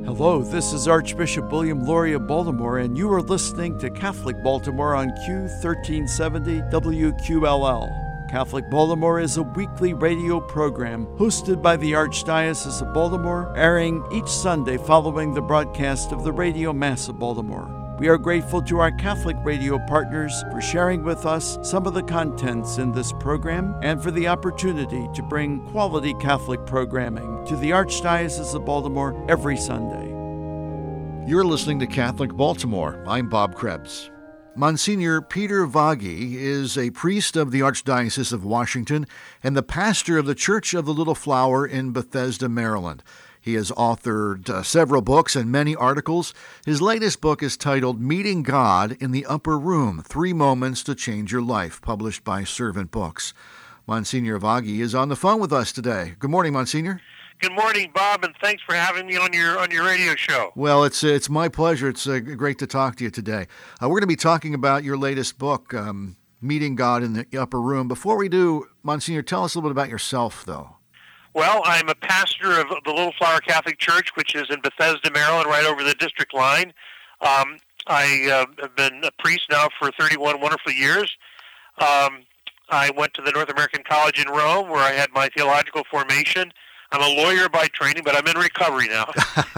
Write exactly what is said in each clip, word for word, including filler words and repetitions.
Hello, this is Archbishop William Lori of Baltimore, and you are listening to Catholic Baltimore on Q thirteen seventy W Q L L. Catholic Baltimore is a weekly radio program hosted by the Archdiocese of Baltimore, airing each Sunday following the broadcast of the Radio Mass of Baltimore. We are grateful to our Catholic radio partners for sharing with us some of the contents in this program and for the opportunity to bring quality Catholic programming to the Archdiocese of Baltimore every Sunday. You're listening to Catholic Baltimore. I'm Bob Krebs. Monsignor Peter Vaghi is a priest of the Archdiocese of Washington and the pastor of the Church of the Little Flower in Bethesda, Maryland. He has authored uh, several books and many articles. His latest book is titled Meeting God in the Upper Room, Three Moments to Change Your Life, published by Servant Books. Monsignor Vaghi is on the phone with us today. Good morning, Monsignor. Good morning, Bob, and thanks for having me on your on your radio show. Well, it's it's my pleasure. It's uh, great to talk to you today. Uh, we're going to be talking about your latest book, um, Meeting God in the Upper Room. Before we do, Monsignor, tell us a little bit about yourself, though. Well, I'm a pastor of the Little Flower Catholic Church, which is in Bethesda, Maryland, right over the district line. Um, I uh, have been a priest now for thirty-one wonderful years. Um, I went to the North American College in Rome, where I had my theological formation. I'm a lawyer by training, but I'm in recovery now.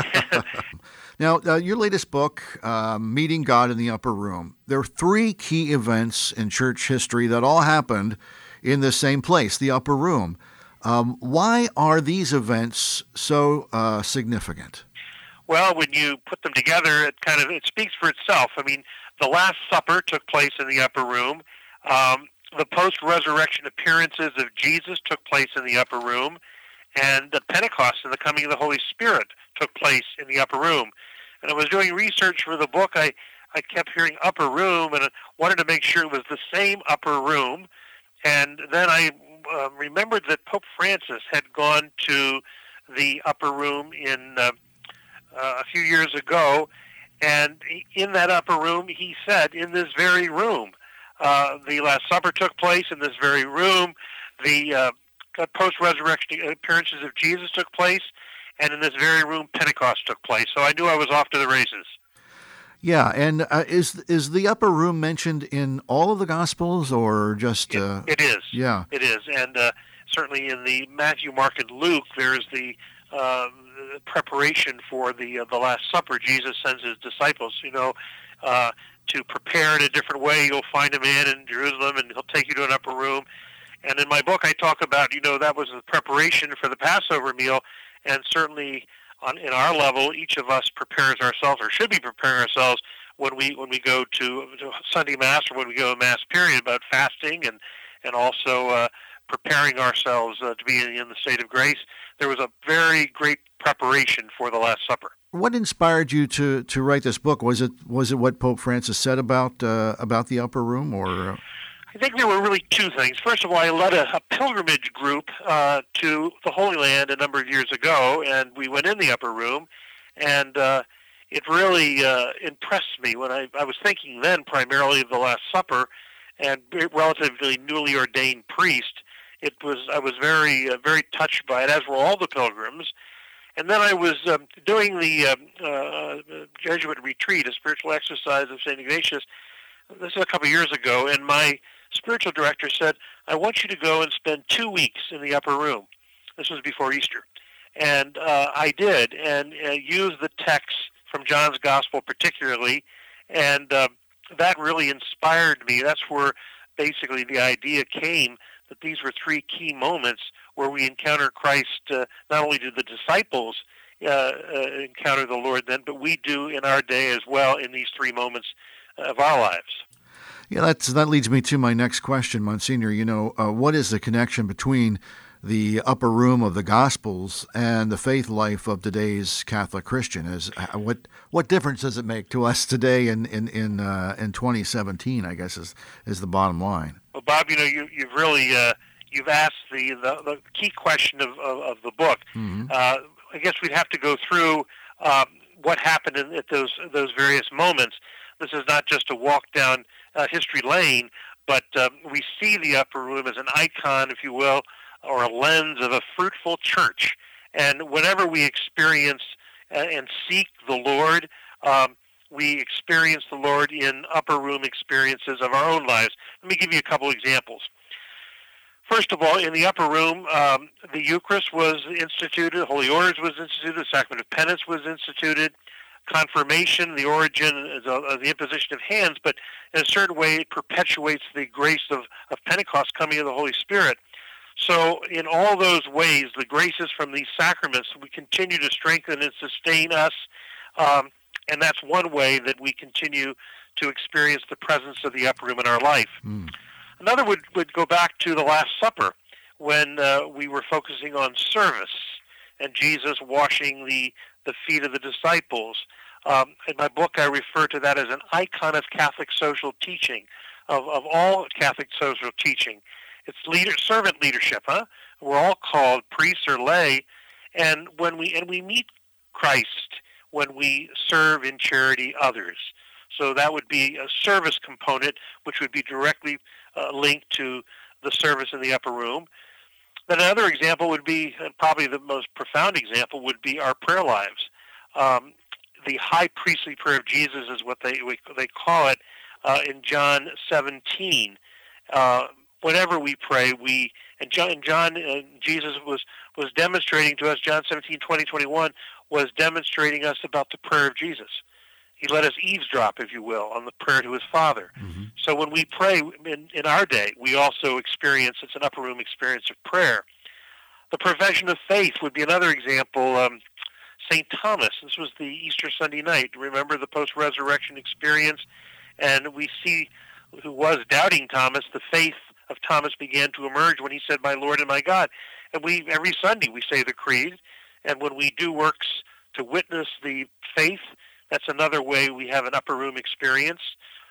Now, uh, your latest book, uh, Meeting God in the Upper Room, there are three key events in church history that all happened in the same place, the upper room. Um, why are these events so uh, significant? Well, when you put them together, it kind of it speaks for itself. I mean, the Last Supper took place in the upper room. Um, the post-resurrection appearances of Jesus took place in the upper room. And the Pentecost and the coming of the Holy Spirit took place in the upper room. And I was doing research for the book. I, I kept hearing upper room, and I wanted to make sure it was the same upper room. And then I uh, remembered that Pope Francis had gone to the upper room in uh, uh, a few years ago. And in that upper room, he said, in this very room, uh, the Last Supper took place in this very room. The uh, post-resurrection appearances of Jesus took place, and in this very room, Pentecost took place. So I knew I was off to the races. Yeah, and uh, is is the upper room mentioned in all of the Gospels, or just... Uh, it, it is. Yeah. It is, and uh, certainly in the Matthew, Mark, and Luke, there's the uh, preparation for the uh, the Last Supper. Jesus sends his disciples, you know, uh, to prepare in a different way. You'll find him in, in Jerusalem, and he'll take you to an upper room. And in my book, I talk about, you know, that was the preparation for the Passover meal, and certainly on in our level, each of us prepares ourselves, or should be preparing ourselves, when we when we go to, to Sunday Mass or when we go to Mass period, about fasting and and also uh, preparing ourselves uh, to be in, in the state of grace. There was a very great preparation for the Last Supper. What inspired you to, to write this book? Was it was it what Pope Francis said about uh, about the upper room, or? Uh... I think there were really two things. First of all, I led a, a pilgrimage group uh, to the Holy Land a number of years ago, and we went in the upper room, and uh, it really uh, impressed me when I, I was thinking then primarily of the Last Supper, and relatively newly ordained priest. It was I was very uh, very touched by it, as were all the pilgrims. And then I was um, doing the uh, uh, Jesuit retreat, a spiritual exercise of Saint Ignatius. This is a couple of years ago, and my spiritual director said, I want you to go and spend two weeks in the upper room. This was before Easter. And uh, I did, and uh, used the text from John's Gospel particularly, and uh, that really inspired me. That's where basically the idea came that these were three key moments where we encounter Christ. Uh, not only do the disciples uh, uh, encounter the Lord then, but we do in our day as well in these three moments of our lives. Yeah, that's, that leads me to my next question, Monsignor. You know, uh, what is the connection between the upper room of the Gospels and the faith life of today's Catholic Christian? Is uh, what what difference does it make to us today in in in, uh, in twenty seventeen? I guess is is the bottom line. Well, Bob, you know, you, you've really uh, you've asked the, the, the key question of of, of the book. Mm-hmm. Uh, I guess we'd have to go through um, what happened in, at those those various moments. This is not just a walk down uh, history lane, but um, we see the upper room as an icon, if you will, or a lens of a fruitful church. And whenever we experience and, and seek the Lord, um, we experience the Lord in upper room experiences of our own lives. Let me give you a couple examples. First of all, in the upper room, um, the Eucharist was instituted, Holy Orders was instituted, the Sacrament of Penance was instituted, confirmation, the origin of the imposition of hands, but in a certain way it perpetuates the grace of, of Pentecost coming of the Holy Spirit. So in all those ways, the graces from these sacraments, we continue to strengthen and sustain us, um, and that's one way that we continue to experience the presence of the upper room in our life. Mm. Another would, would go back to the Last Supper, when uh, we were focusing on service and Jesus washing the, the feet of the disciples. Um, in my book, I refer to that as an icon of Catholic social teaching, of, of all Catholic social teaching. It's leader, servant leadership, huh? We're all called priests or lay, and when we and we meet Christ when we serve in charity others. So that would be a service component, which would be directly uh, linked to the service in the upper room. Then another example would be, and probably the most profound example, would be our prayer lives. Um, the high priestly prayer of Jesus is what they they call it uh, in John seventeen. Uh, whenever we pray, we and John, John uh, Jesus was was demonstrating to us. John seventeen, twenty, twenty-one was demonstrating us about the prayer of Jesus. He let us eavesdrop, if you will, on the prayer to his Father. Mm-hmm. So when we pray in, in our day, we also experience, it's an upper room experience of prayer. The profession of faith would be another example. Um, Saint Thomas, this was the Easter Sunday night. Remember the post-resurrection experience? And we see who was doubting Thomas, the faith of Thomas began to emerge when he said, "My Lord and my God." And we every Sunday we say the creed, and when we do works to witness the faith, that's another way we have an upper room experience.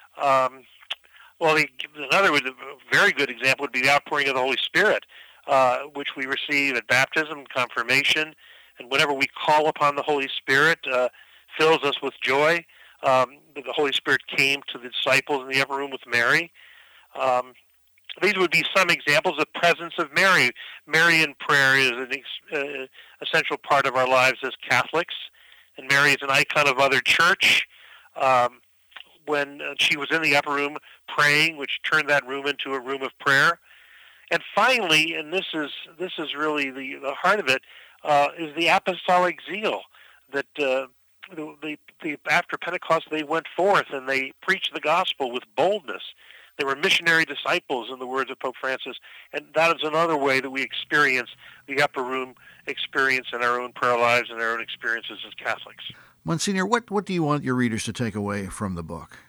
Um, well, the, another very good example would be the outpouring of the Holy Spirit, uh, which we receive at baptism, confirmation, and whenever we call upon the Holy Spirit, uh, fills us with joy. Um, the Holy Spirit came to the disciples in the upper room with Mary. Um, these would be some examples of the presence of Mary. Mary in prayer is an ex- uh, essential part of our lives as Catholics. And Mary is an icon of Mother Church. Um, when uh, she was in the upper room praying, which turned that room into a room of prayer. And finally, and this is this is really the, the heart of it, uh, is the apostolic zeal that uh, the, the, the after Pentecost they went forth and they preached the gospel with boldness. They were missionary disciples, in the words of Pope Francis, and that is another way that we experience the upper room experience in our own prayer lives and our own experiences as Catholics. Monsignor, what, what do you want your readers to take away from the book?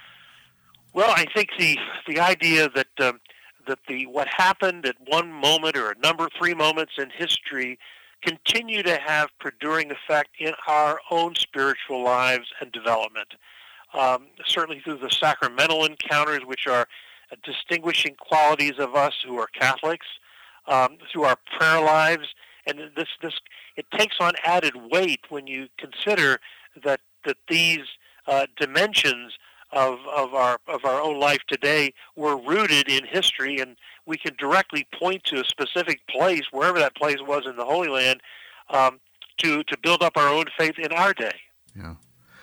Well, I think the the idea that um, that the what happened at one moment or a number three moments in history continue to have perduring effect in our own spiritual lives and development. Um, certainly through the sacramental encounters, which are uh, distinguishing qualities of us who are Catholics, um, through our prayer lives, and this this it takes on added weight when you consider that that these uh, dimensions of of our of our own life today were rooted in history, and we can directly point to a specific place, wherever that place was in the Holy Land, um, to to build up our own faith in our day. Yeah.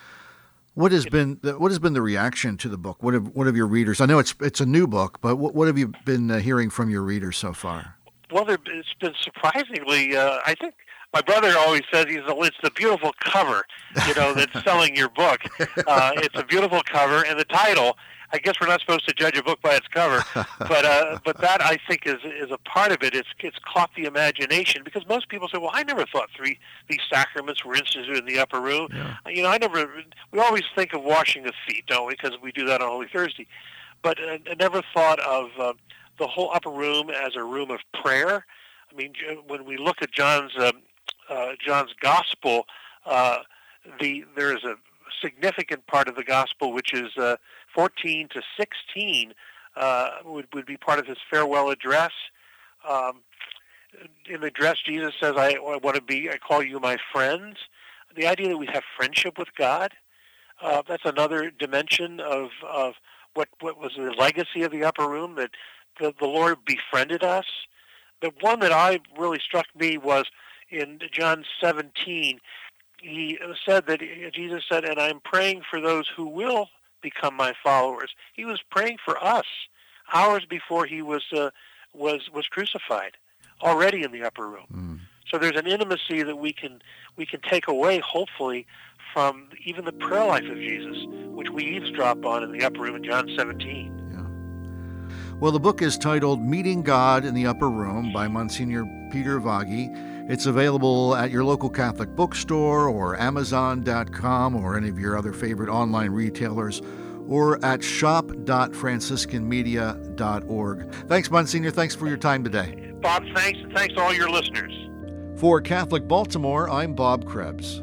What has been the, what has been the reaction to the book? What have what have your readers? I know it's it's a new book, but what what have you been uh, hearing from your readers so far? Well, there, it's been surprisingly. Uh, I think my brother always says he's a, it's the beautiful cover, you know, that's selling your book. Uh, it's a beautiful cover, and the title. I guess we're not supposed to judge a book by its cover, but uh, but that I think is is a part of it. It's it's caught the imagination because most people say, "Well, I never thought three these sacraments were instituted in the upper room." Yeah. You know, I never. We always think of washing the feet, don't we? Because we do that on Holy Thursday, but uh, I never thought of uh, the whole upper room as a room of prayer. I mean, when we look at John's uh, uh, John's Gospel, uh, the there is a significant part of the Gospel which is uh, fourteen to sixteen uh, would would be part of his farewell address. Um, in the address, Jesus says, "I, I want to be. I call you my friends." The idea that we have friendship with God, uh, that's another dimension of of what what was the legacy of the upper room, that the, the Lord befriended us. The one that I really struck me was in John seventeen, he said that Jesus said, and I'm praying for those who will become my followers. He was praying for us hours before he was uh, was was crucified, already in the upper room. Mm. So there's an intimacy that we can we can take away, hopefully, from even the prayer life of Jesus, which we eavesdrop on in the upper room in John seventeen. Well, the book is titled Meeting God in the Upper Room by Monsignor Peter Vaghi. It's available at your local Catholic bookstore or amazon dot com or any of your other favorite online retailers, or at shop dot franciscan media dot org. Thanks, Monsignor. Thanks for your time today. Bob, thanks, and thanks to all your listeners. For Catholic Baltimore, I'm Bob Krebs.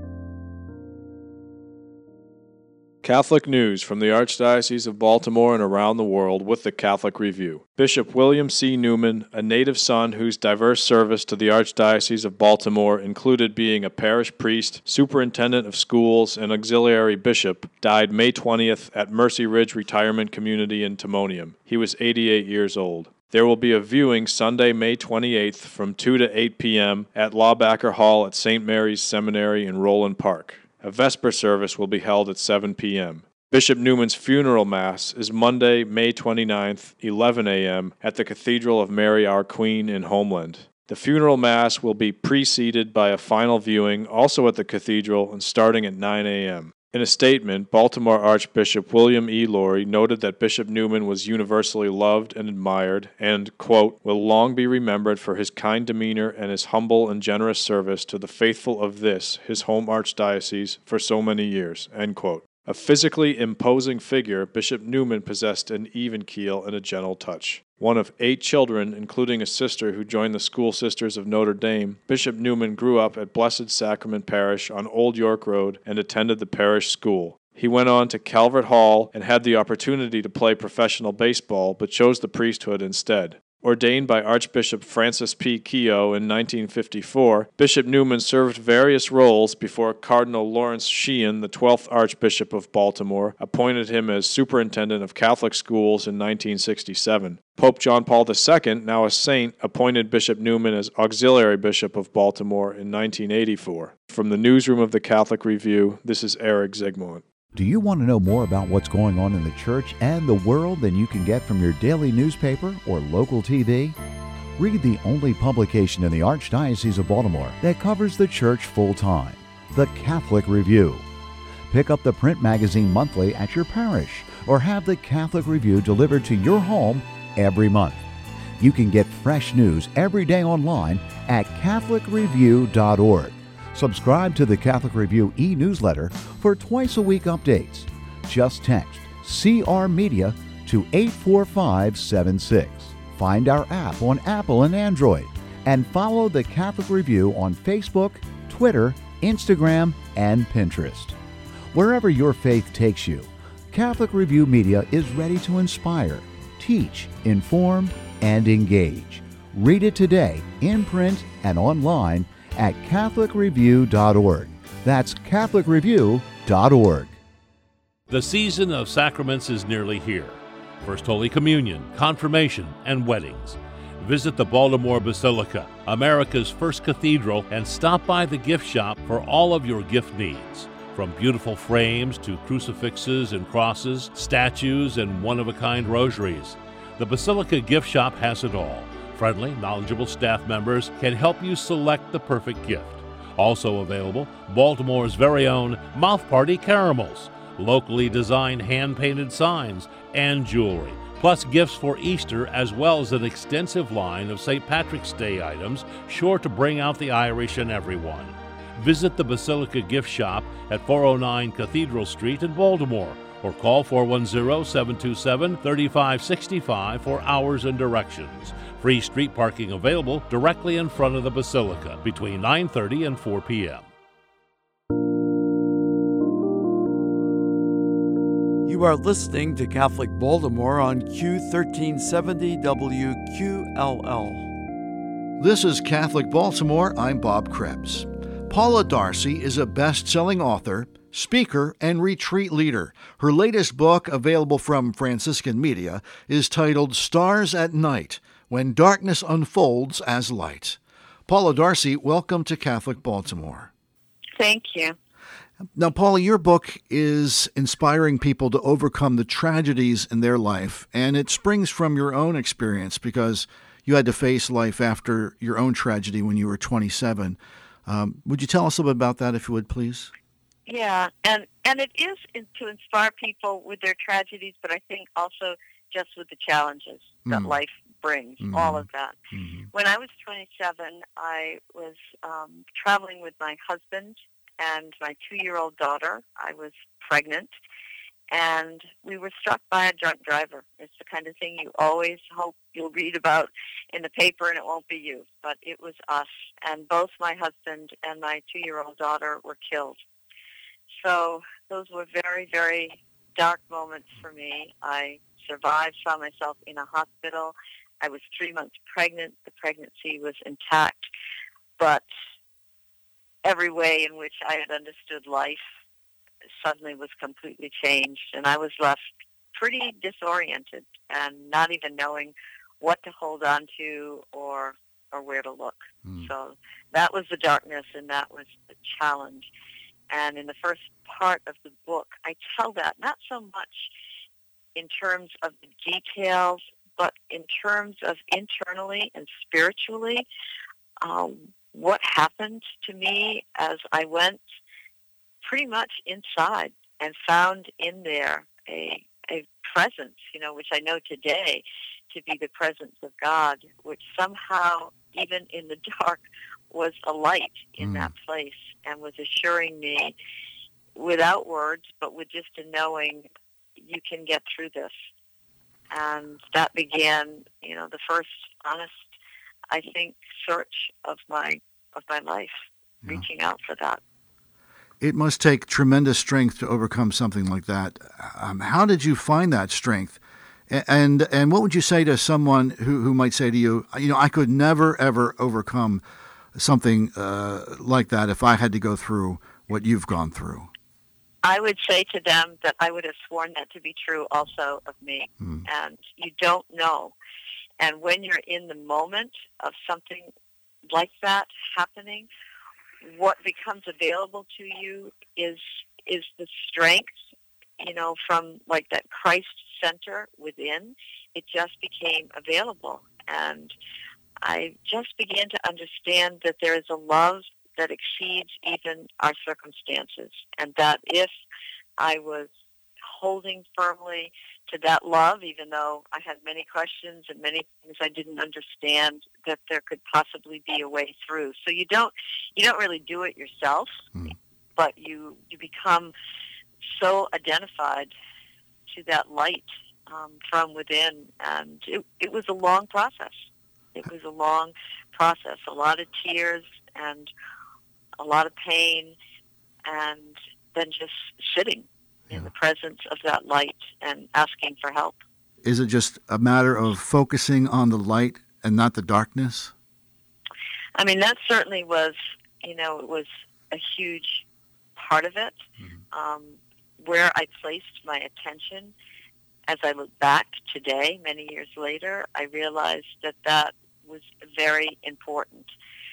Catholic news from the Archdiocese of Baltimore and around the world with the Catholic Review. Bishop William C. Newman, a native son whose diverse service to the Archdiocese of Baltimore included being a parish priest, superintendent of schools, and auxiliary bishop, died May twentieth at Mercy Ridge Retirement Community in Timonium. He was eighty-eight years old. There will be a viewing Sunday, May twenty-eighth from two to eight p.m. at Lawbacker Hall at Saint Mary's Seminary in Roland Park. A Vesper service will be held at seven p.m. Bishop Newman's funeral mass is Monday, May twenty-ninth, eleven a.m. at the Cathedral of Mary Our Queen in Homeland. The funeral mass will be preceded by a final viewing, also at the cathedral, and starting at nine a.m. In a statement, Baltimore Archbishop William E. Lori noted that Bishop Newman was universally loved and admired and, quote, will long be remembered for his kind demeanor and his humble and generous service to the faithful of this, his home archdiocese, for so many years, end quote. A physically imposing figure, Bishop Newman possessed an even keel and a gentle touch. One of eight children, including a sister who joined the School Sisters of Notre Dame, Bishop Newman grew up at Blessed Sacrament Parish on Old York Road and attended the parish school. He went on to Calvert Hall and had the opportunity to play professional baseball, but chose the priesthood instead. Ordained by Archbishop Francis P. Keogh in nineteen fifty-four, Bishop Newman served various roles before Cardinal Lawrence Sheehan, the twelfth Archbishop of Baltimore, appointed him as Superintendent of Catholic Schools in nineteen sixty-seven. Pope John Paul the Second, now a saint, appointed Bishop Newman as Auxiliary Bishop of Baltimore in nineteen eighty-four. From the newsroom of the Catholic Review, this is Eric Zygmunt. Do you want to know more about what's going on in the church and the world than you can get from your daily newspaper or local T V? Read the only publication in the Archdiocese of Baltimore that covers the church full-time, the Catholic Review. Pick up the print magazine monthly at your parish or have the Catholic Review delivered to your home every month. You can get fresh news every day online at catholic review dot org. Subscribe to the Catholic Review e-newsletter for twice-a-week updates. Just text C R Media to eight four five seven six. Find our app on Apple and Android, and follow the Catholic Review on Facebook, Twitter, Instagram, and Pinterest. Wherever your faith takes you, Catholic Review Media is ready to inspire, teach, inform, and engage. Read it today, in print and online, at catholic review dot org. That's catholic review dot org. The season of sacraments is nearly here. First Holy Communion, Confirmation, and weddings. Visit the Baltimore Basilica, America's first cathedral, and stop by the gift shop for all of your gift needs. From beautiful frames to crucifixes and crosses, statues, and one-of-a-kind rosaries, the Basilica gift shop has it all. Friendly, knowledgeable staff members can help you select the perfect gift. Also available, Baltimore's very own Mouth Party caramels, locally designed hand-painted signs, and jewelry, plus gifts for Easter, as well as an extensive line of Saint Patrick's Day items sure to bring out the Irish in everyone. Visit the Basilica gift shop at four oh nine Cathedral Street in Baltimore, or call four one zero, seven two seven, three five six five for hours and directions. Free street parking available directly in front of the Basilica between nine thirty and four p.m. You are listening to Catholic Baltimore on Q thirteen seventy W Q L L. This is Catholic Baltimore. I'm Bob Krebs. Paula Darcy is a best-selling author, speaker, and retreat leader. Her latest book, available from Franciscan Media, is titled Stars at Night, When Darkness Unfolds as Light. Paula Darcy, welcome to Catholic Baltimore. Thank you. Now, Paula, your book is inspiring people to overcome the tragedies in their life, and it springs from your own experience because you had to face life after your own tragedy when you were twenty-seven. Um, would you tell us a little bit about that, if you would, please? Yeah, and, and it is to inspire people with their tragedies, but I think also just with the challenges that Mm. life brings, Mhm. all of that. Mhm. When I was twenty-seven, I was um, traveling with my husband and my two-year-old daughter. I was pregnant, and we were struck by a drunk driver. It's the kind of thing you always hope you'll read about in the paper, and it won't be you. But it was us, and both my husband and my two-year-old daughter were killed. So those were very, very dark moments for me. I survived, saw myself in a hospital. I was three months pregnant. The pregnancy was intact, but every way in which I had understood life suddenly was completely changed, and I was left pretty disoriented and not even knowing what to hold on to or or where to look. Mm. So that was the darkness, and that was the challenge. And in the first part of the book, I tell that not so much in terms of the details, but in terms of internally and spiritually, um, what happened to me as I went pretty much inside and found in there a a presence, you know, which I know today to be the presence of God, which somehow, even in the dark, was a light in Mm. that place and was assuring me, without words, but with just a knowing, you can get through this. And that began, you know, the first honest, I think, search of my of my life, Yeah. reaching out for that. It must take tremendous strength to overcome something like that. Um, how did you find that strength? A- And and what would you say to someone who, who might say to you, you know, I could never, ever overcome something uh, like that if I had to go through what you've gone through? I would say to them that I would have sworn that to be true also of me. Mm. And you don't know. And when you're in the moment of something like that happening, what becomes available to you is is the strength, you know, from like that Christ center within. It just became available. And I just began to understand that there is a love that exceeds even our circumstances, and that if I was holding firmly to that love, even though I had many questions and many things I didn't understand, that there could possibly be a way through. So you don't you don't really do it yourself, Mm. but you you become so identified to that light um, from within, and it, it was a long process. It was a long process, a lot of tears and a lot of pain, and then just sitting in Yeah. the presence of that light and asking for help. Is it just a matter of focusing on the light and not the darkness? I mean, that certainly was, you know, it was a huge part of it. Mhm. Um, where I placed my attention, as I look back today, many years later, I realized that that was very important.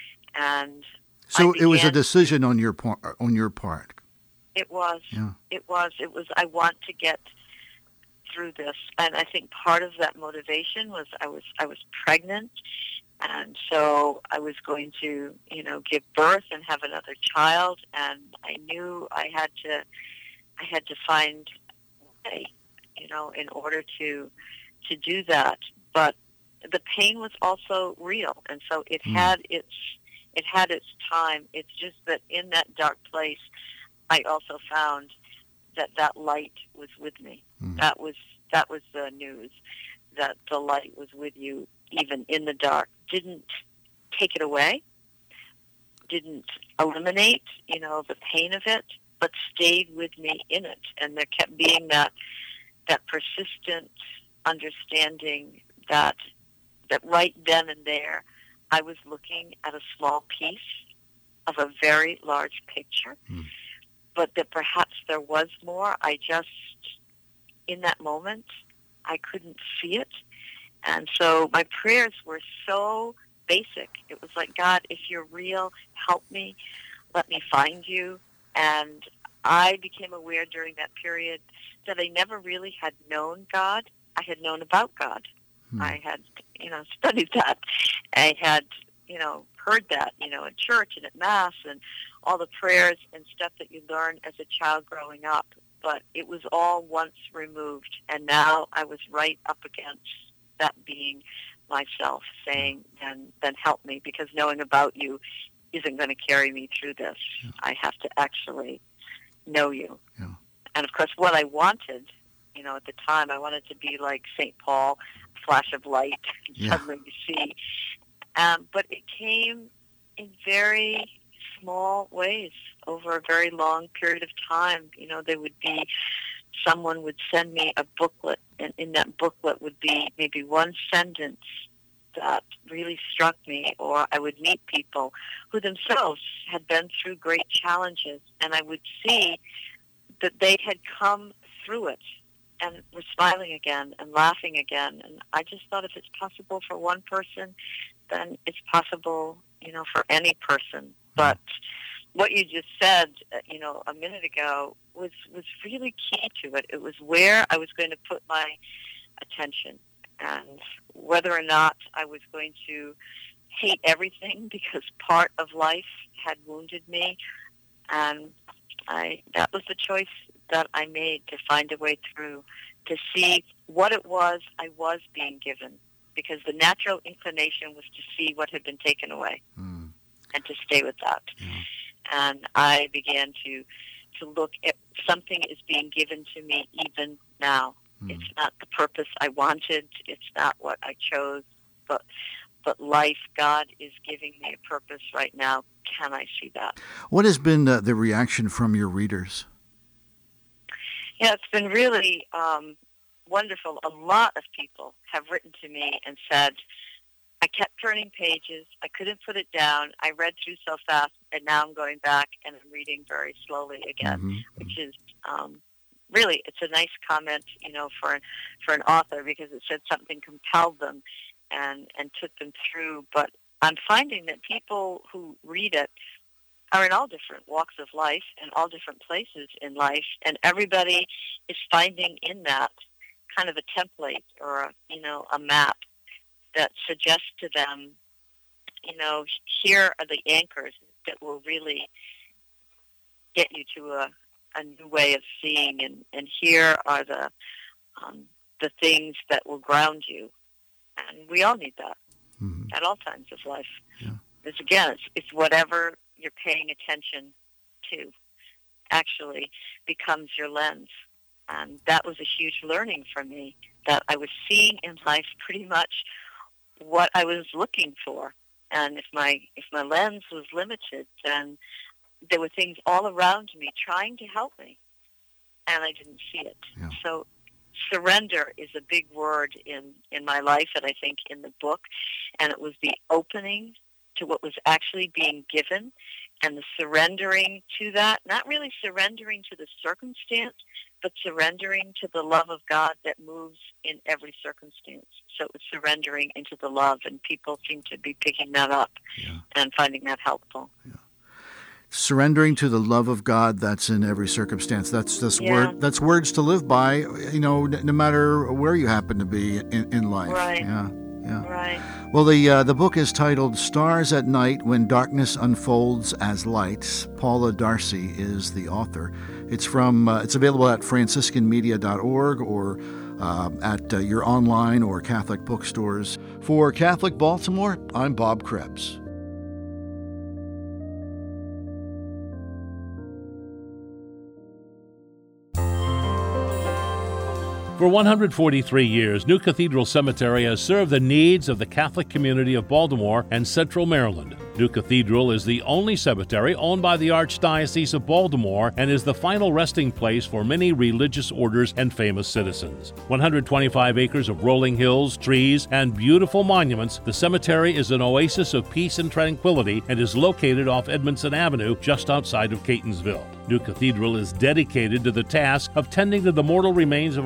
And So I it was a began- decision on your part. On your part. It was. Yeah. It was. It was. I want to get through this, and I think part of that motivation was I was I was pregnant, and so I was going to, you know, give birth and have another child, and I knew I had to I had to find a way, you know, in order to to do that. But the pain was also real, and so it Mm. had its it had its time. It's just that in that dark place, I also found that that light was with me. Mm. That was that was the news, that the light was with you even in the dark. Didn't take it away, didn't eliminate, you know, the pain of it, but stayed with me in it. And there kept being that that persistent understanding that that right then and there I was looking at a small piece of a very large picture. Mm. But that perhaps there was more. I just, in that moment, I couldn't see it. And so my prayers were so basic. It was like, God, if you're real, help me. let me find you. And I became aware during that period that I never really had known God. I had known about God. Hmm. I had, you know, studied that. I had, you know, heard that, you know, at church and at Mass and all the prayers and stuff that you learn as a child growing up. But it was all once removed. And now I was right up against that being myself, saying, then, then help me, because knowing about you isn't going to carry me through this. Yeah. I have to actually know you. Yeah. And of course, what I wanted, you know, at the time, I wanted to be like Saint Paul, flash of light, yeah. suddenly you see. Um, but it came in very small ways over a very long period of time. You know, there would be, someone would send me a booklet, and in that booklet would be maybe one sentence that really struck me, or I would meet people who themselves had been through great challenges, and I would see that they had come through it and were smiling again and laughing again. And I just thought, if it's possible for one person, then it's possible, you know, for any person. But what you just said, you know, a minute ago was, was really key to it. It was where I was going to put my attention, and whether or not I was going to hate everything because part of life had wounded me. And I, that was the choice that I made, to find a way through, to see what it was I was being given, because the natural inclination was to see what had been taken away mm. and to stay with that. Yeah. And I began to to look at something is being given to me even now. Mm. It's not the purpose I wanted. It's not what I chose, but but life, God is giving me a purpose right now. Can I see that? What has been uh, the reaction from your readers? Yeah, it's been really um, wonderful. A lot of people have written to me and said, I kept turning pages. I couldn't put it down. I read through so fast, and now I'm going back and I'm reading very slowly again, mm-hmm. which is um, really, it's a nice comment, you know, for an, for an author, because it said something compelled them and, and took them through. But I'm finding that people who read it are in all different walks of life and all different places in life, and everybody is finding in that kind of a template or, a, you know, a map that suggests to them, you know, here are the anchors that will really get you to a, a new way of seeing, and, and here are the um, the things that will ground you. And we all need that mm-hmm. at all times of life. Yeah. Because again, it's, it's whatever you're paying attention to actually becomes your lens. And that was a huge learning for me, that I was seeing in life pretty much what I was looking for. And if my if my lens was limited, then there were things all around me trying to help me, and I didn't see it. Yeah. So surrender is a big word in, in my life, and I think in the book, and it was the opening to what was actually being given, and the surrendering to that, not really surrendering to the circumstance, but surrendering to the love of God that moves in every circumstance. So it was surrendering into the love, and people seem to be picking that up yeah. and finding that helpful. Yeah. Surrendering to the love of God that's in every circumstance. That's this yeah. word. That's words to live by. You know, no matter where you happen to be in, in life. Right. Yeah. Yeah. Right. Well, the uh, the book is titled "Stars at Night When Darkness Unfolds as Light." Paula Darcy is the author. It's from. Uh, it's available at franciscan media dot org or uh, at uh, your online or Catholic bookstores. For Catholic Baltimore, I'm Bob Krebs. For one hundred forty-three years, New Cathedral Cemetery has served the needs of the Catholic community of Baltimore and Central Maryland. New Cathedral is the only cemetery owned by the Archdiocese of Baltimore and is the final resting place for many religious orders and famous citizens. one hundred twenty-five acres of rolling hills, trees, and beautiful monuments, the cemetery is an oasis of peace and tranquility and is located off Edmondson Avenue just outside of Catonsville. New Cathedral is dedicated to the task of tending to the mortal remains of our dearly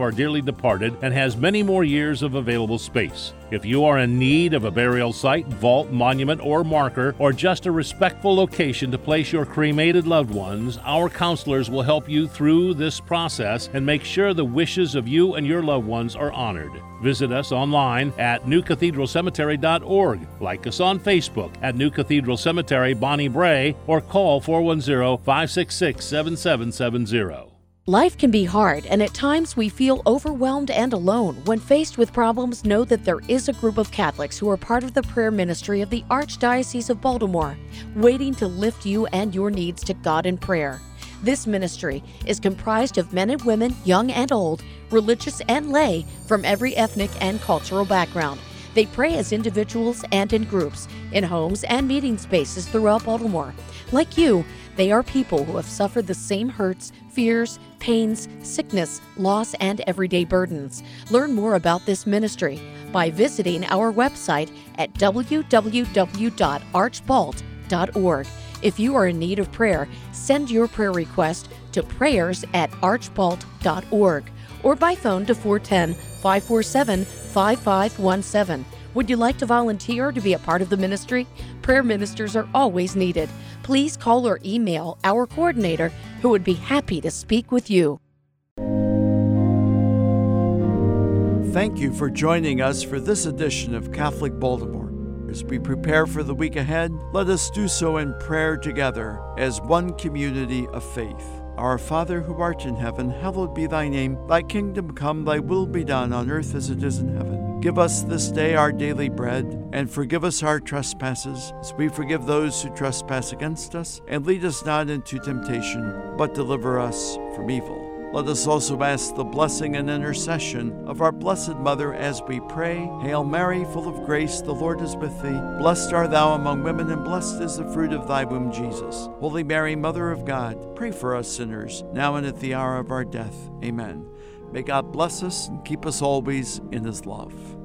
departed and has many more years of available space. If you are in need of a burial site, vault, monument, or marker, or just a respectful location to place your cremated loved ones, our counselors will help you through this process and make sure the wishes of you and your loved ones are honored. Visit us online at new cathedral cemetery dot org. Like us on Facebook at New Cathedral Cemetery, Bonnie Bray, or call four one zero, five six six, seven seven seven zero. Life can be hard, and at times we feel overwhelmed and alone. When faced with problems, know that there is a group of Catholics who are part of the prayer ministry of the Archdiocese of Baltimore, waiting to lift you and your needs to God in prayer. This ministry is comprised of men and women, young and old, religious and lay, from every ethnic and cultural background. They pray as individuals and in groups, in homes and meeting spaces throughout Baltimore. Like you, they are people who have suffered the same hurts, fears, pains, sickness, loss, and everyday burdens. Learn more about this ministry by visiting our website at w w w dot archbalt dot org. If you are in need of prayer, send your prayer request to prayers at archbalt dot org or by phone to four one zero, five four seven, five five one seven. Would you like to volunteer to be a part of the ministry? Prayer ministers are always needed. Please call or email our coordinator, who would be happy to speak with you. Thank you for joining us for this edition of Catholic Baltimore. As we prepare for the week ahead, let us do so in prayer together as one community of faith. Our Father who art in heaven, hallowed be thy name. Thy kingdom come, thy will be done on earth as it is in heaven. Give us this day our daily bread, and forgive us our trespasses, as we forgive those who trespass against us. And lead us not into temptation, but deliver us from evil. Let us also ask the blessing and intercession of our Blessed Mother as we pray. Hail Mary, full of grace, the Lord is with thee. Blessed art thou among women, and blessed is the fruit of thy womb, Jesus. Holy Mary, Mother of God, pray for us sinners, now and at the hour of our death. Amen. May God bless us and keep us always in his love.